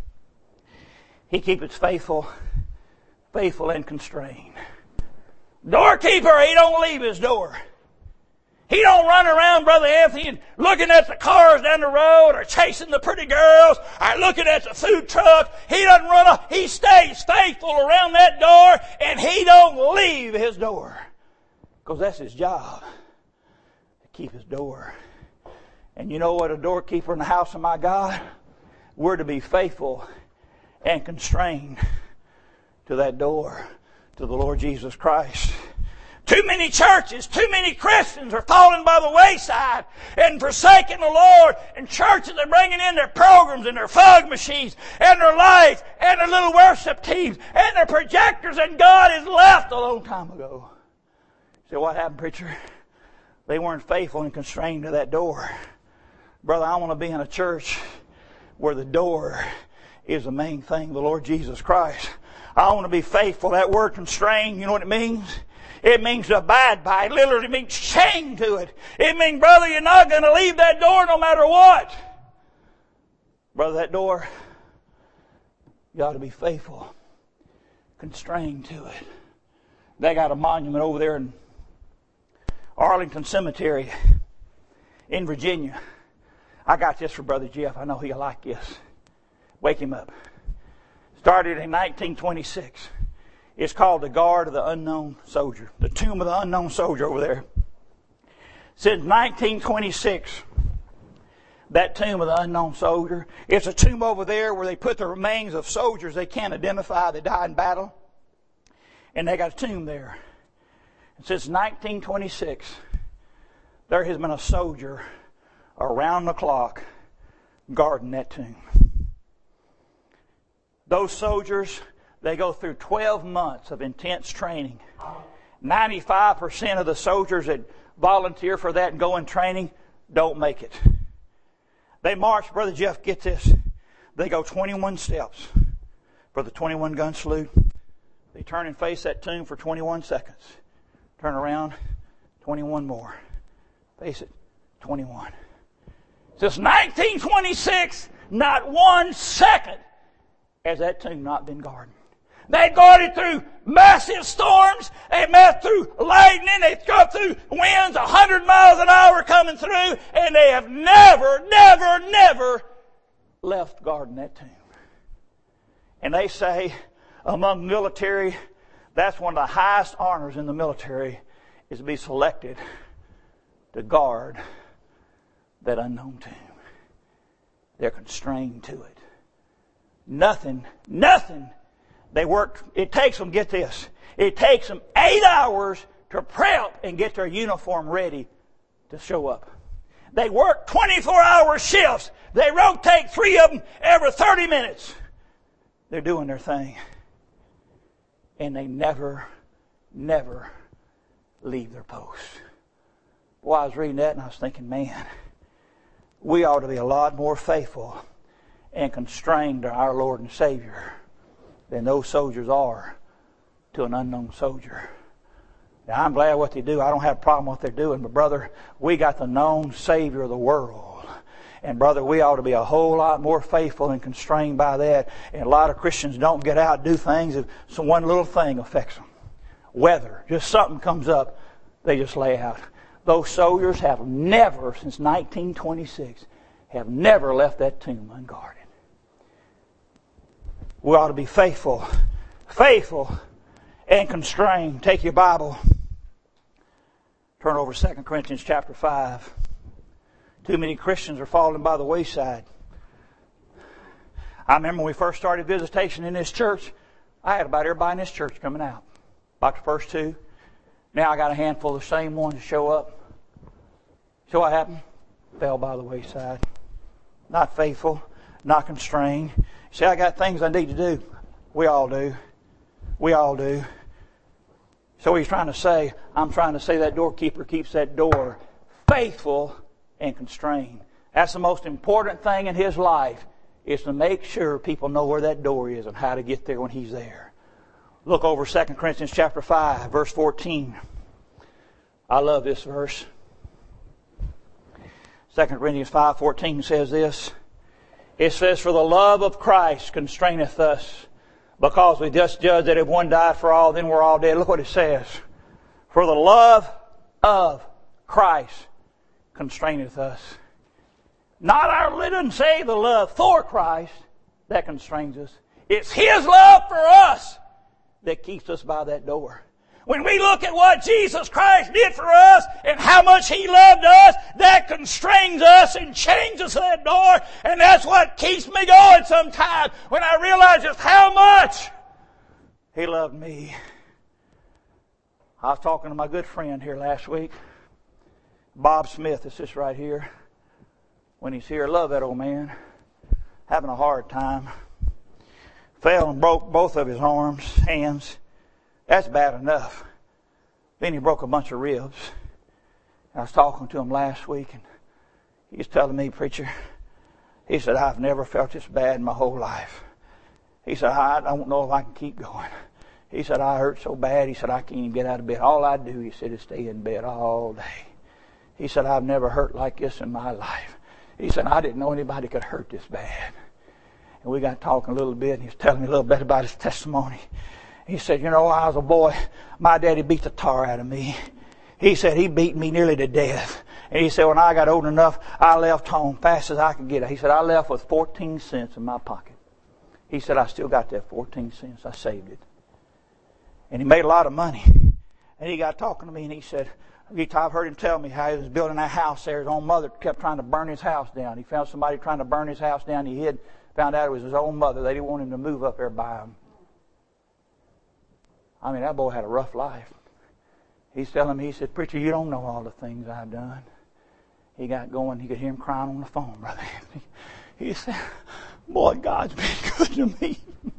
He keeps it faithful, faithful and constrained. Doorkeeper, he don't leave his door. He don't run around, Brother Anthony, and looking at the cars down the road or chasing the pretty girls or looking at the food truck. He doesn't run off. He stays faithful around that door and he don't leave his door. Because that's his job, to keep his door. And you know what, a doorkeeper in the house of my God? We're to be faithful and constrained to that door, to the Lord Jesus Christ. Too many churches, too many Christians are falling by the wayside and forsaking the Lord. And churches are bringing in their programs and their fog machines and their lights and their little worship teams and their projectors, and God has left a long time ago. So what happened, preacher? They weren't faithful and constrained to that door. Brother, I want to be in a church where the door is the main thing, the Lord Jesus Christ. I want to be faithful. That word constrained, you know what it means? It means to abide by. It literally means chained to it. It means, brother, you're not going to leave that door no matter what. Brother, that door, you ought to be faithful, constrained to it. They got a monument over there in Arlington Cemetery in Virginia. I got this for Brother Jeff. I know he'll like this. Wake him up. Started in nineteen twenty-six. It's called the Guard of the Unknown Soldier. The Tomb of the Unknown Soldier over there. Since nineteen twenty-six, that Tomb of the Unknown Soldier, it's a tomb over there where they put the remains of soldiers they can't identify that died in battle. And they got a tomb there. And since nineteen twenty-six, there has been a soldier around the clock guarding that tomb. Those soldiers, they go through twelve months of intense training. ninety-five percent of the soldiers that volunteer for that and go in training don't make it. They march, Brother Jeff, get this. They go twenty-one steps for the twenty-one gun salute. They turn and face that tomb for twenty-one seconds. Turn around, twenty-one more. Face it, twenty-one. Since nineteen twenty-six, not one second has that tomb not been guarded. They guarded through massive storms. They met through lightning. They go through winds a hundred miles an hour coming through. And they have never, never, never left guarding that tomb. And they say among military, that's one of the highest honors in the military, is to be selected to guard that unknown tomb. They're constrained to it. Nothing, nothing. They work, it takes them, get this, it takes them eight hours to prep and get their uniform ready to show up. They work twenty-four hour shifts. They rotate three of them every thirty minutes. They're doing their thing. And they never, never leave their post. Boy, I was reading that and I was thinking, man, we ought to be a lot more faithful and constrained to our Lord and Savior than those soldiers are to an unknown soldier. Now, I'm glad what they do. I don't have a problem with what they're doing. But, brother, we got the known Savior of the world. And, brother, we ought to be a whole lot more faithful and constrained by that. And a lot of Christians don't get out and do things if some one little thing affects them. Weather, just something comes up, they just lay out. Those soldiers have never, since nineteen twenty-six, have never left that tomb unguarded. We ought to be faithful, faithful and constrained. Take your Bible. Turn over to Second Corinthians chapter five. Too many Christians are falling by the wayside. I remember when we first started visitation in this church, I had about everybody in this church coming out. About the first two. Now I got a handful of the same ones show up. So what happened? Fell by the wayside. Not faithful, not constrained. See, I got things I need to do. We all do. We all do. So he's trying to say, I'm trying to say that doorkeeper keeps that door faithful and constrained. That's the most important thing in his life, is to make sure people know where that door is and how to get there when he's there. Look over Second Corinthians chapter five, verse fourteen. I love this verse. Second Corinthians five fourteen says this. It says, for the love of Christ constraineth us, because we just judge that if one died for all, then we're all dead. Look what it says. For the love of Christ constraineth us. Not our, it doesn't say the love for Christ that constrains us. It's His love for us that keeps us by that door. When we look at what Jesus Christ did for us and how much He loved us, that constrains us and changes that door. And that's what keeps me going sometimes when I realize just how much He loved me. I was talking to my good friend here last week, Bob Smith. It's this right here. When he's here, I love that old man. Having a hard time. Fell and broke both of his arms, hands. That's bad enough. Then he broke a bunch of ribs. I was talking to him last week, and he was telling me, preacher, he said, I've never felt this bad in my whole life. He said, I don't know if I can keep going. He said, I hurt so bad. He said, I can't even get out of bed. All I do, he said, is stay in bed all day. He said, I've never hurt like this in my life. He said, I didn't know anybody could hurt this bad. And we got talking a little bit, and he was telling me a little bit about his testimony. He said, you know, when I was a boy, my daddy beat the tar out of me. He said he beat me nearly to death. And he said, when I got old enough, I left home fast as I could get it. He said, I left with fourteen cents in my pocket. He said, I still got that fourteen cents. I saved it. And he made a lot of money. And he got talking to me, and he said, I've heard him tell me how he was building that house there. His own mother kept trying to burn his house down. He found somebody trying to burn his house down. He hid, found out it was his own mother. They didn't want him to move up there by him. I mean, that boy had a rough life. He's telling me, he said, preacher, you don't know all the things I've done. He got going. He could hear him crying on the phone, Brother Anthony. He said, boy, God's been good to me.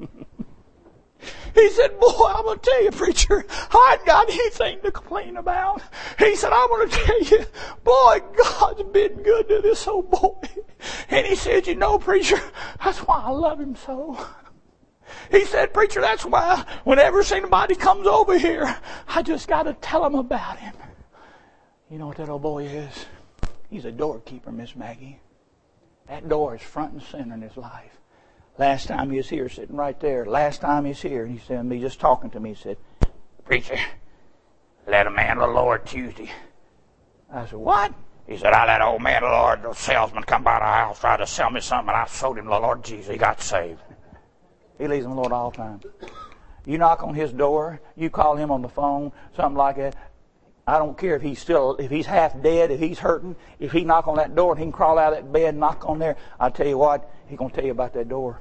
He said, boy, I'm going to tell you, preacher, I ain't got anything to complain about. He said, I'm going to tell you, boy, God's been good to this old boy. And he said, you know, preacher, that's why I love him so. He said, preacher, that's why whenever somebody comes over here, I just got to tell them about him. You know what that old boy is? He's a doorkeeper, Miss Maggie. That door is front and center in his life. Last time he was here, sitting right there. Last time he was here, and he said to me, just talking to me, he said, preacher, let a man of the Lord Tuesday. I said, what? He said, I let old man of the Lord, the salesman, come by the house, try to sell me something, and I sold him the Lord Jesus. He got saved. He leaves him the Lord all the time. You knock on his door, you call him on the phone, something like that. I don't care if he's still, if he's half dead, if he's hurting, if he knock on that door and he can crawl out of that bed and knock on there, I tell you what, he's going to tell you about that door.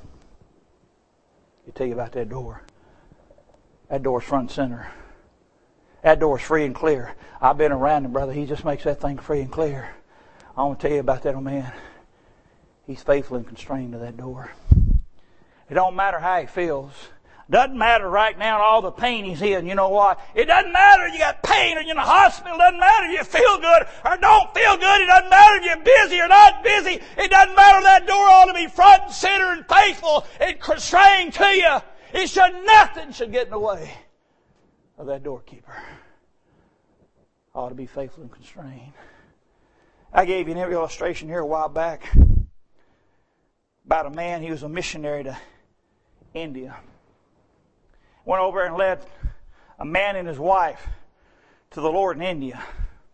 He'll tell you about that door. That door's front and center. That door's free and clear. I've been around him, brother. He just makes that thing free and clear. I want to tell you about that old man. He's faithful and constrained to that door. It don't matter how he feels. Doesn't matter right now all the pain he's in. You know what? It doesn't matter if you got pain or you're in the hospital. It doesn't matter if you feel good or don't feel good. It doesn't matter if you're busy or not busy. It doesn't matter. That door ought to be front and center and faithful and constrained to you. It should, nothing should get in the way of that doorkeeper. Ought to be faithful and constrained. I gave you an illustration here a while back about a man. He was a missionary to India. Went over and led a man and his wife to the Lord in India.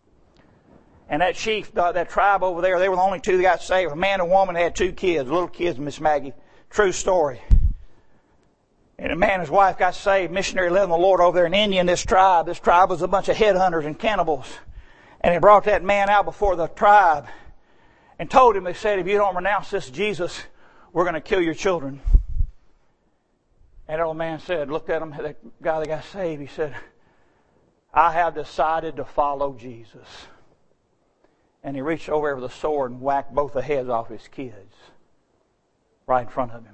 And that chief, that tribe over there, they were the only two that got saved. A man and a woman had two kids, little kids, Miss Maggie. True story. And a man and his wife got saved. Missionary led the Lord over there in India in this tribe. This tribe was a bunch of headhunters and cannibals. And they brought that man out before the tribe and told him, they said, if you don't renounce this Jesus, we're going to kill your children. And that old man said, looked at him, that guy that got saved, he said, I have decided to follow Jesus. And he reached over with a sword and whacked both the heads off his kids right in front of him.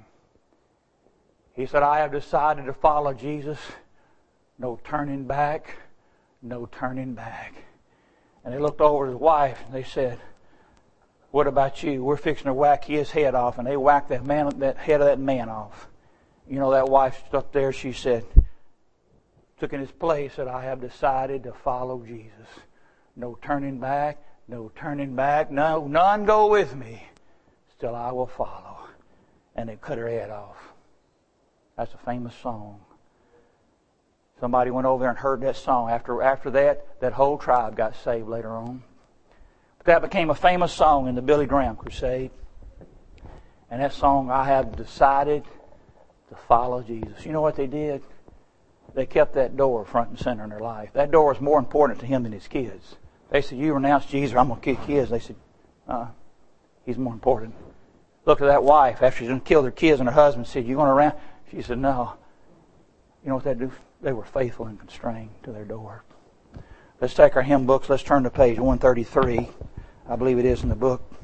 He said, I have decided to follow Jesus. No turning back, no turning back. And they looked over at his wife and they said, what about you? We're fixing to whack his head off. And they whacked that man, that head of that man off. You know, that wife up there, she said, took in his place, said, I have decided to follow Jesus. No turning back, no turning back, no, none go with me. Still I will follow. And they cut her head off. That's a famous song. Somebody went over there and heard that song. After, after that, that whole tribe got saved later on. But that became a famous song in the Billy Graham Crusade. And that song, I have decided to follow Jesus. You know what they did? they kept that door front and center in their life. That door was more important to him than his kids. They said, you renounce Jesus, or I'm going to kill kids. They said, uh, he's more important. Look at that wife. After she's going to kill their kids and her husband said, you going around? She said, no. You know what they do? They were faithful and constrained to their door. Let's take our hymn books. Let's turn to page one thirty-three. I believe it is in the book.